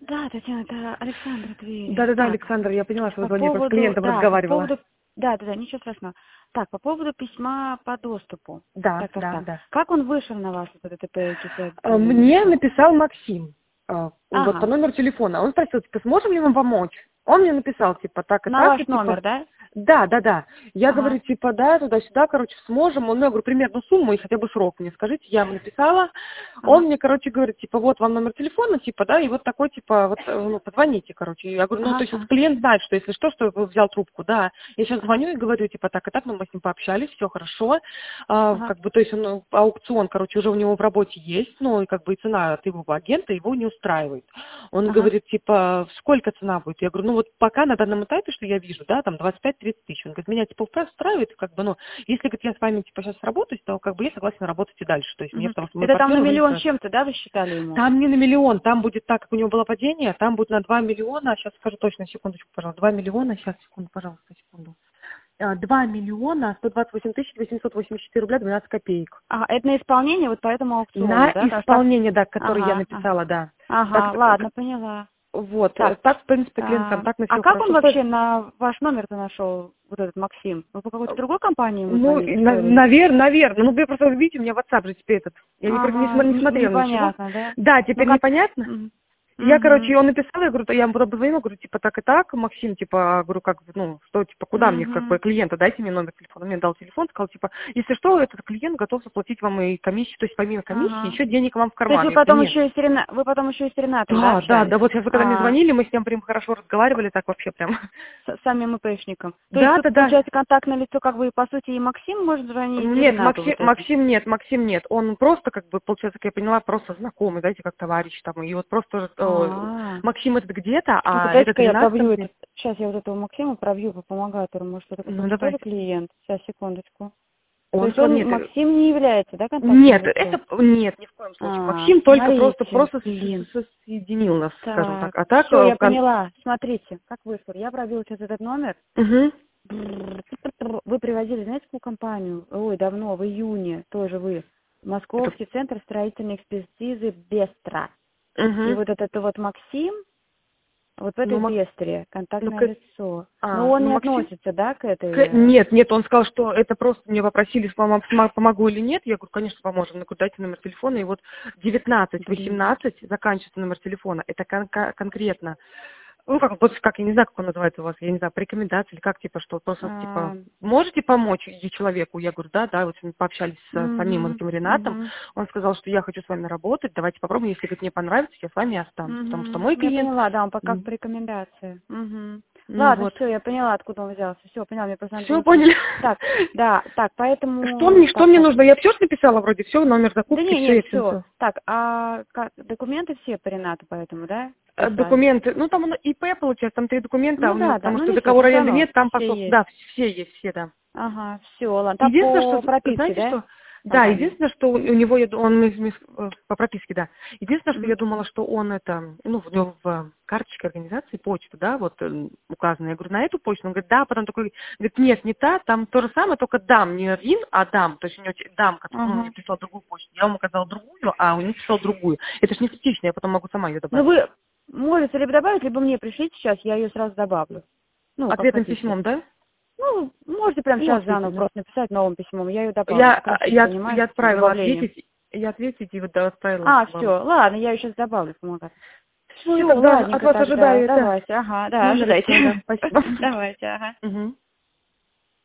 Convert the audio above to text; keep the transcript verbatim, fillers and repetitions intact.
Да, Татьяна, это Александр Тверь. Да-да-да, Так, Александр, я поняла, что вы по звонили, просто с поводу, клиентом да, по разговаривала. поводу, да, да, да, ничего страшного. Так, по поводу письма по доступу. Да, Так, так, да, так. да. Как он вышел на вас, вот этот ИП А, Мне юридический? написал Максим, а, вот по Ага, номеру телефона. Он спросил, типа, сможем ли вам помочь? Он мне написал, типа, так и на так, ваш и типа, номер, да? да, да, да. Я Ага, говорю, типа, да, туда-сюда, короче, сможем. Он, ну, я говорю, примерную сумму и хотя бы срок мне скажите. Я ему написала. Он ага, мне, короче, говорит, типа, вот вам номер телефона, типа, да, и вот такой, типа, вот, э, ну, позвоните, короче. Я говорю, ну, то ага, есть вот ага, клиент знает, что если что, что взял трубку, да. Я сейчас ага, звоню и говорю, типа, так и так, ну, мы с ним пообщались, все хорошо. А, ага, как бы, то есть он, ну, аукцион, короче, уже у него в работе есть, ну, и как бы и цена от его агента его не устраивает. Он ага. говорит, типа, сколько цена будет? Я говорю, ну, вот пока на данном этапе, что я вижу, да, там двадцать пять тридцать тысяч. Он говорит, меня, типа, устраивает, как бы, ну, если, говорит, я с вами, типа, сейчас работаю, то, как бы, я согласен работать и дальше. То есть мне, Мгм. потому что мой Это там на партнер уже не миллион с устраивает. чем-то, да, вы считали ему? Там не на миллион, там будет так, как у него было падение, там будет на два миллиона, сейчас скажу точно, секундочку, пожалуйста, два миллиона, сейчас, секунду, пожалуйста, секунду. А, два миллиона сто двадцать восемь тысяч восемьсот восемьдесят четыре рубля двенадцать копеек. Ага, это на исполнение вот по этому На аукциону, да? Потому что так... исполнение, да, который я Ага, ага, написала, да. Так, ага, ладно, поняла. вот, э, Так, так, в принципе, клиент а, контактный, а все как он хорошо стоит. вообще на ваш номер-то нашел, вот этот Максим? Вы по какой-то другой компании ему Ну, звонили, что ли? наверное, наверное. Ну, вы просто видите, у меня WhatsApp же теперь этот. Я не, про- не, Ага, смо- не н- смотрела ничего. непонятно, да? Да, Ну теперь как? непонятно. Мгм. Я, короче, Мгм. он написал, я говорю, то я ему потом позвонила, говорю, типа, так и так, Максим, типа, говорю, как, бы, ну, что, типа, куда мне, как бы, Мгм. клиента, дайте мне номер телефона. Он мне дал телефон, сказал, типа, если что, этот клиент готов заплатить вам и комиссию, то есть помимо комиссии, Ага. еще денег вам в То есть карман. вы Я говорю, потом нет. еще и с Рена... вы потом еще и с Ренатом, да, Да, да, общались? да, вот сейчас вы когда мне А, звонили, мы с ним прям хорошо разговаривали, так вообще прям. с самим ИПшником. То есть Да, тут, да, да. получается, контактное лицо, как бы, и, по сути, и Максим может звонить, и Нет, Ренату Максим, вот этому. Максим нет, Максим нет. Он просто, как бы, получается, как я поняла, просто знакомый, знаете, как товарищ там. И вот просто э, А, Максим этот где-то, ну-ка, а этот дайте-ка я Ренат там пробью где. этот. Сейчас я вот этого Максима пробью по помогатору. Может, это Ну, какой-то тоже давайте. клиент? Сейчас, секундочку. То Он есть сказал, он, нет, э, Максим, не является, да, контактным нет, лицом? это, нет, ни в коем случае. А, Максим только просто, смотрите, просто блин. с- с- соединил нас, скажем Так, так. А так, все, э, я в кон... поняла. Смотрите, как вышло. Я пробила сейчас этот номер. Угу, Бррр, Вы привозили, знаете, какую компанию? Ой, давно, в июне, тоже вы. это, Московский центр строительной экспертизы Бестра. И угу. вот этот вот Максим, вот в Ну, этой Мак... Бестре, ну, контактное к... лицо. Но а, он ну, не Максим... относится, да, к этой... К- э, Нет, нет, он сказал, что это просто мне попросили, помо- сма- помогу или нет. Я говорю, конечно, поможем. Я говорю, дайте номер телефона. И вот девятнадцать Блин. восемнадцать заканчивается номер телефона. Это кон- кон- конкретно. Ну, как, вот как, я не знаю, как он называется у вас, я не знаю, по рекомендации или как, типа, что просто, А, типа, можете помочь и человеку? Я говорю, да, да, вот мы пообщались с самим мгм, этим Ренатом. мгм, Он сказал, что я хочу с вами работать, давайте попробуем, если, говорит, мне понравится, я с вами останусь. Потому что мгм. мой Я клиент, поняла, да, он пока м, по рекомендации. Мгм. ну Ладно, вот, все, я поняла, откуда он взялся. Все, поняла, мне просто надо все было уточнить. поняли? Так, да, так, Что мне, поэтому... что Так, мне так. нужно? Я все написала вроде, все, номер Да закупки, не, все, не, я все все. написала. Так, а как, документы все по Ренату поэтому, да? Э, Прислали? Документы, ну там оно ИП получается, там три документа, а Ну у него, да, да, потому ну что не суть, договор но все аренды равно нет, там все пошел, есть. да, все есть, все, да. Ага, все, ладно. Там Единственное, по что, прописке, знаете да, что, да, компания? единственное, что у у него, я ду- он из- из- э, по прописке, да, единственное, что Мгм. я думала, что он это, ну, у него в карточке организации почта, да, вот э, указано, я говорю, на эту почту, он говорит, да, потом такой, говорит, нет, не та, там то же самое, только дам, не Рин, а дам, то есть у него те- дам, который, ну, мне Ага. прислал другую почту, я ему указала другую, а у них прислал другую, это ж не критично, я потом могу сама ее Ну добавить. вы можете либо добавить, либо мне пришлите сейчас, я ее сразу добавлю. Ну, как Ответным хотите. письмом, да? Ну, можете прямо Ну, сейчас ответить, заново да. просто написать новым письмом, я ее добавлю. Я, Попросить, я, я понимаете, с отправила добавлением. ответить, я ответить и вот да, отправила А, вам. все, ладно, я ее сейчас добавлю, помогать. Ну и Все, тогда от ладненько вас тогда, ожидаю это давайте, ага, да, номер, и всё, да, ожидайте. спасибо. Давайте, ага. Мгм.